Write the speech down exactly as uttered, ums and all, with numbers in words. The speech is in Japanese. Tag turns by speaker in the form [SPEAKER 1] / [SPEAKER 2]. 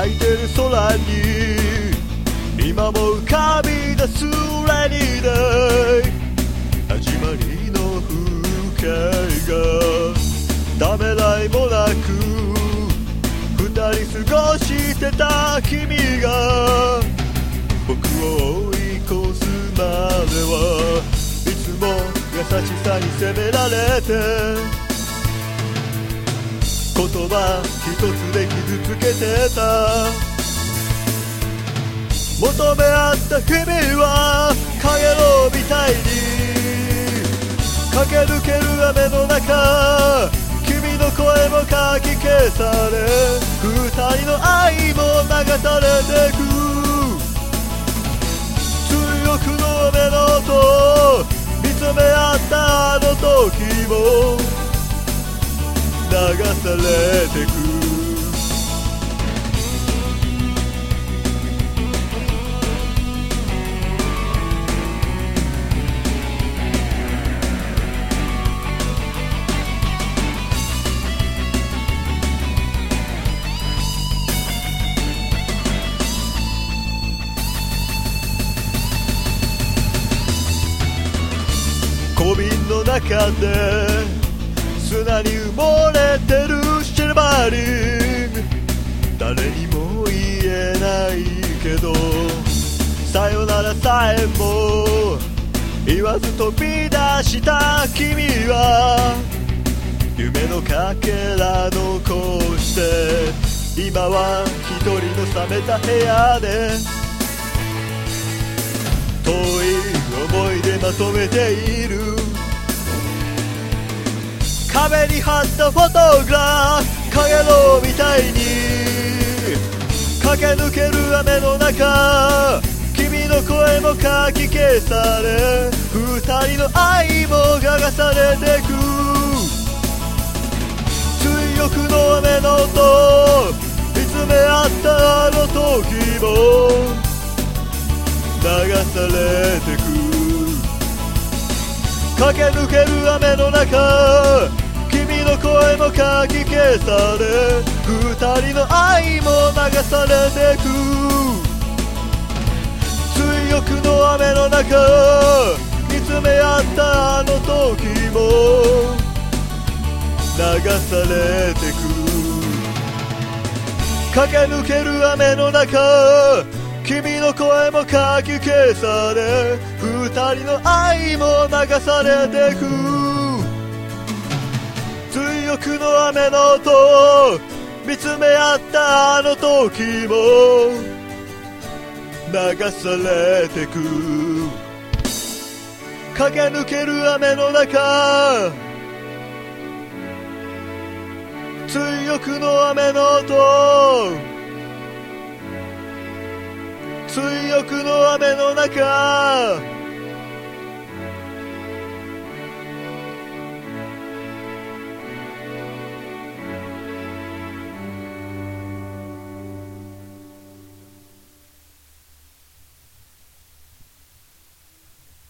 [SPEAKER 1] いてる空に今も浮かび出すレニーデイ、始まりの風景がためらいもなく二人過ごしてた君が僕を追い越すまではいつも優しさに責められて言葉一つで傷つけてた。求め合った日々は陽炎みたいに駆け抜ける雨の中、君の声もかき消され二人の愛も流されてく。強くの雨の音見つめ合ったあの時も流されてく。小瓶の中で砂に埋もれてるシルバーリング、誰にも言えないけどさよならさえも言わず飛び出した君は夢のかけら残して今は一人の冷めた部屋で遠い思い出まとめている。壁に貼ったフォトグラフかげろうみたいに駆け抜ける雨の中、君の声もかき消され二人の愛も流されてく。追憶の雨の音見つめ合ったあの時も流されてく。駆け抜ける雨の中、君の声もかき消され二人の愛も流されてく。追憶の雨の中見つめ合ったあの時も流されてく。駆け抜ける雨の中、君の声もかき消され二人の愛も流されてく。追憶の雨の音見つめ合ったあの時も流されてく。駆け抜ける雨の中、追憶の雨の音、追憶の雨の中